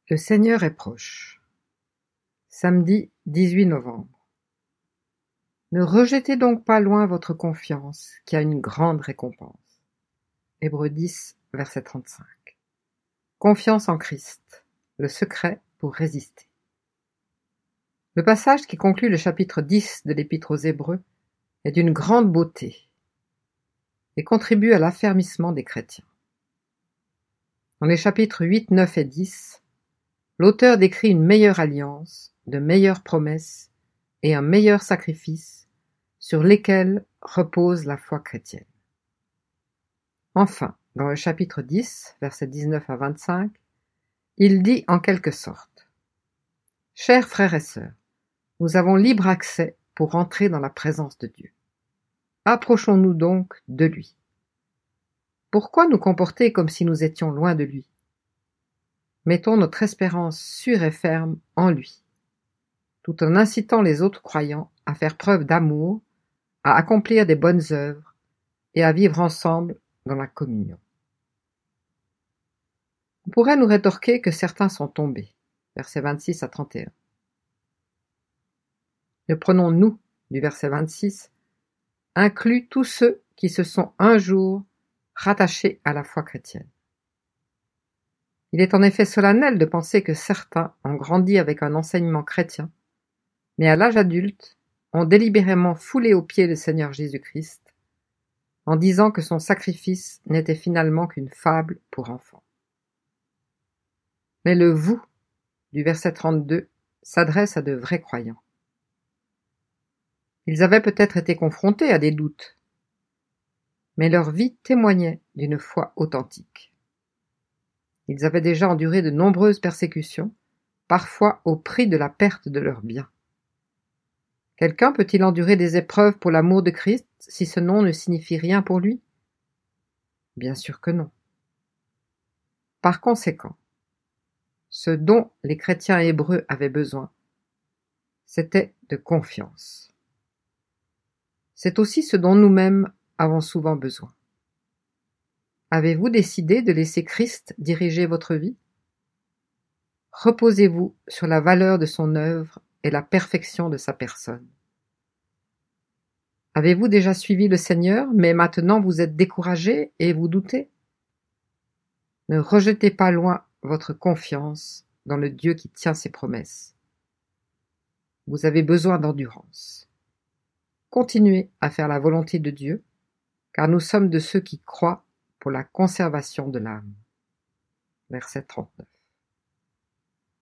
Le Seigneur est proche. Samedi 18 novembre. Ne rejetez donc pas loin votre confiance, qui a une grande récompense. Hébreux 10, verset 35. Confiance en Christ, le secret pour résister. Le passage qui conclut le chapitre 10 de l'Épître aux Hébreux est d'une grande beauté et contribue à l'affermissement des chrétiens. Dans les chapitres 8, 9 et 10, l'auteur décrit une meilleure alliance, de meilleures promesses et un meilleur sacrifice sur lesquels repose la foi chrétienne. Enfin, dans le chapitre 10, versets 19 à 25, il dit en quelque sorte : « Chers frères et sœurs, nous avons libre accès pour entrer dans la présence de Dieu. Approchons-nous donc de lui. Pourquoi nous comporter comme si nous étions loin de lui ? Mettons notre espérance sûre et ferme en lui, tout en incitant les autres croyants à faire preuve d'amour, à accomplir des bonnes œuvres et à vivre ensemble dans la communion. » On pourrait nous rétorquer que certains sont tombés, versets 26 à 31. Ne prenons-nous, du verset 26, inclus tous ceux qui se sont un jour rattachés à la foi chrétienne. Il est en effet solennel de penser que certains ont grandi avec un enseignement chrétien, mais à l'âge adulte, ont délibérément foulé aux pieds le Seigneur Jésus-Christ, en disant que son sacrifice n'était finalement qu'une fable pour enfants. Mais le « vous » du verset 32 s'adresse à de vrais croyants. Ils avaient peut-être été confrontés à des doutes, mais leur vie témoignait d'une foi authentique. Ils avaient déjà enduré de nombreuses persécutions, parfois au prix de la perte de leurs biens. Quelqu'un peut-il endurer des épreuves pour l'amour de Christ si ce nom ne signifie rien pour lui ? Bien sûr que non. Par conséquent, ce dont les chrétiens hébreux avaient besoin, c'était de confiance. C'est aussi ce dont nous-mêmes avons souvent besoin. Avez-vous décidé de laisser Christ diriger votre vie ? Reposez-vous sur la valeur de son œuvre et la perfection de sa personne. Avez-vous déjà suivi le Seigneur, mais maintenant vous êtes découragé et vous doutez ? Ne rejetez pas loin votre confiance dans le Dieu qui tient ses promesses. Vous avez besoin d'endurance. Continuez à faire la volonté de Dieu, car nous sommes de ceux qui croient pour la conservation de l'âme. Verset 39.